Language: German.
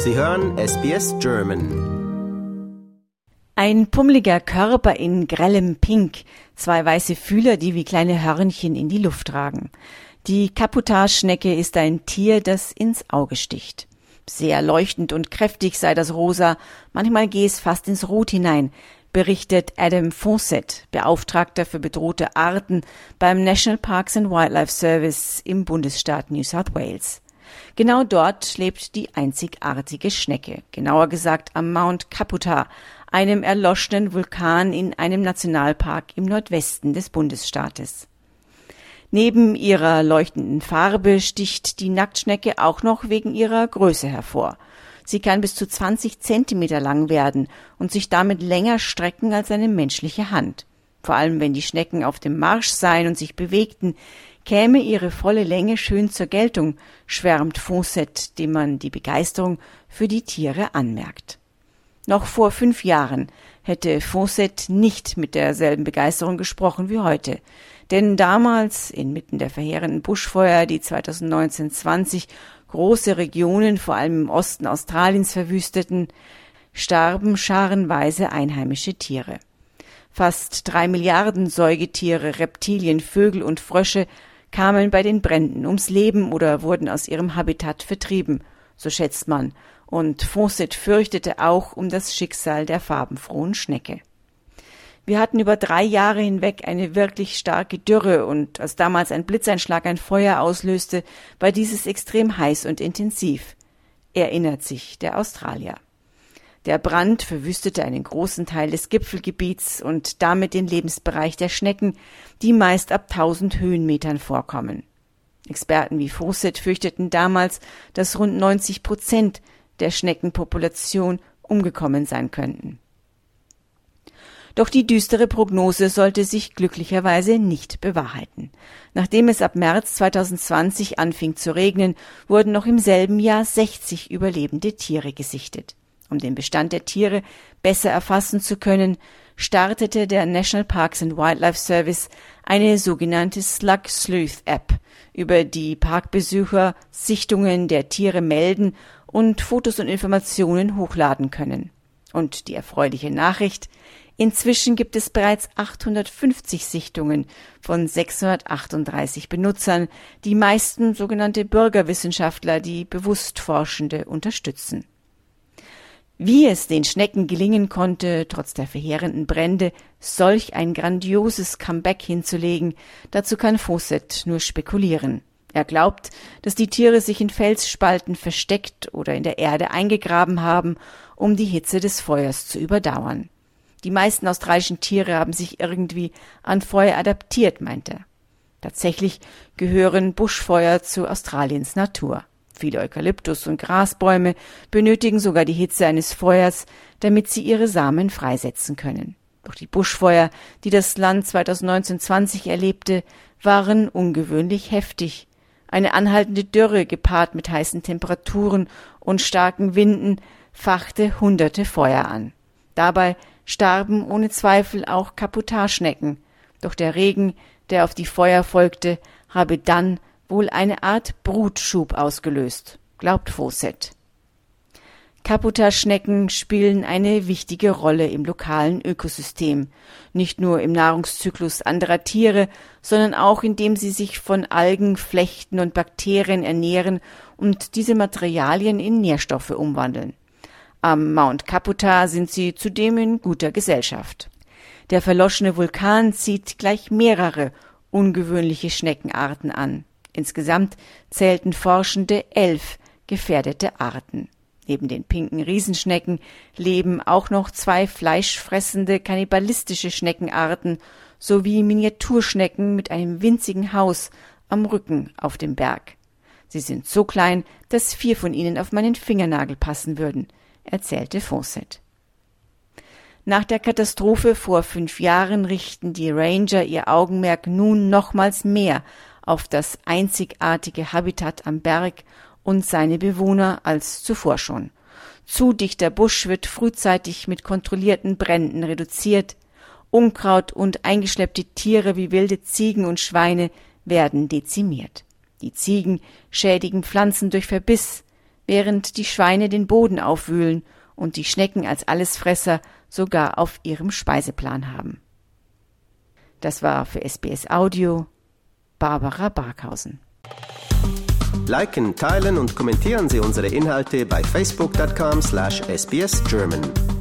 Sie hören SBS German. Ein pummeliger Körper in grellem Pink, zwei weiße Fühler, die wie kleine Hörnchen in die Luft ragen. Die Kaputarschnecke ist ein Tier, das ins Auge sticht. Sehr leuchtend und kräftig sei das Rosa, manchmal gehe es fast ins Rot hinein, berichtet Adam Fawcett, Beauftragter für bedrohte Arten beim National Parks and Wildlife Service im Bundesstaat New South Wales. Genau dort lebt die einzigartige Schnecke, genauer gesagt am Mount Kaputar, einem erloschenen Vulkan in einem Nationalpark im Nordwesten des Bundesstaates. Neben ihrer leuchtenden Farbe sticht die Nacktschnecke auch noch wegen ihrer Größe hervor. Sie kann bis zu 20 Zentimeter lang werden und sich damit länger strecken als eine menschliche Hand. Vor allem wenn die Schnecken auf dem Marsch seien und sich bewegten, käme ihre volle Länge schön zur Geltung, schwärmt Fawcett, dem man die Begeisterung für die Tiere anmerkt. Noch vor 5 Jahren hätte Fawcett nicht mit derselben Begeisterung gesprochen wie heute. Denn damals, inmitten der verheerenden Buschfeuer, die 2019-20 große Regionen, vor allem im Osten Australiens, verwüsteten, starben scharenweise einheimische Tiere. Fast 3 Milliarden Säugetiere, Reptilien, Vögel und Frösche kamen bei den Bränden ums Leben oder wurden aus ihrem Habitat vertrieben, so schätzt man, und Fawcett fürchtete auch um das Schicksal der farbenfrohen Schnecke. Wir hatten über 3 Jahre hinweg eine wirklich starke Dürre und als damals ein Blitzeinschlag ein Feuer auslöste, war dieses extrem heiß und intensiv, erinnert sich der Australier. Der Brand verwüstete einen großen Teil des Gipfelgebiets und damit den Lebensbereich der Schnecken, die meist ab 1000 Höhenmetern vorkommen. Experten wie Fawcett fürchteten damals, dass rund 90% der Schneckenpopulation umgekommen sein könnten. Doch die düstere Prognose sollte sich glücklicherweise nicht bewahrheiten. Nachdem es ab März 2020 anfing zu regnen, wurden noch im selben Jahr 60 überlebende Tiere gesichtet. Um den Bestand der Tiere besser erfassen zu können, startete der National Parks and Wildlife Service eine sogenannte Slug Sleuth App, über die Parkbesucher Sichtungen der Tiere melden und Fotos und Informationen hochladen können. Und die erfreuliche Nachricht: Inzwischen gibt es bereits 850 Sichtungen von 638 Benutzern, die meisten sogenannte Bürgerwissenschaftler, die Bewusstforschende unterstützen. Wie es den Schnecken gelingen konnte, trotz der verheerenden Brände solch ein grandioses Comeback hinzulegen, dazu kann Fawcett nur spekulieren. Er glaubt, dass die Tiere sich in Felsspalten versteckt oder in der Erde eingegraben haben, um die Hitze des Feuers zu überdauern. Die meisten australischen Tiere haben sich irgendwie an Feuer adaptiert, meint er. Tatsächlich gehören Buschfeuer zu Australiens Natur. Viele Eukalyptus- und Grasbäume benötigen sogar die Hitze eines Feuers, damit sie ihre Samen freisetzen können. Doch die Buschfeuer, die das Land 2019-20 erlebte, waren ungewöhnlich heftig. Eine anhaltende Dürre gepaart mit heißen Temperaturen und starken Winden fachte hunderte Feuer an. Dabei starben ohne Zweifel auch Kaputarschnecken. Doch der Regen, der auf die Feuer folgte, habe dann wohl eine Art Brutschub ausgelöst, glaubt Fawcett. Kaputarschnecken spielen eine wichtige Rolle im lokalen Ökosystem, nicht nur im Nahrungszyklus anderer Tiere, sondern auch indem sie sich von Algen, Flechten und Bakterien ernähren und diese Materialien in Nährstoffe umwandeln. Am Mount Kaputar sind sie zudem in guter Gesellschaft. Der verloschene Vulkan zieht gleich mehrere ungewöhnliche Schneckenarten an. Insgesamt zählten Forschende 11 gefährdete Arten. Neben den pinken Riesenschnecken leben auch noch 2 fleischfressende kannibalistische Schneckenarten sowie Miniaturschnecken mit einem winzigen Haus am Rücken auf dem Berg. Sie sind so klein, dass 4 von ihnen auf meinen Fingernagel passen würden, erzählte Fawcett. Nach der Katastrophe vor 5 Jahren richten die Ranger ihr Augenmerk nun nochmals mehr auf das einzigartige Habitat am Berg und seine Bewohner als zuvor schon. Zu dichter Busch wird frühzeitig mit kontrollierten Bränden reduziert, Unkraut und eingeschleppte Tiere wie wilde Ziegen und Schweine werden dezimiert. Die Ziegen schädigen Pflanzen durch Verbiss, während die Schweine den Boden aufwühlen und die Schnecken als Allesfresser sogar auf ihrem Speiseplan haben. Das war für SBS Audio Barbara Barkhausen. Liken, teilen und kommentieren Sie unsere Inhalte bei facebook.com/sbsgerman.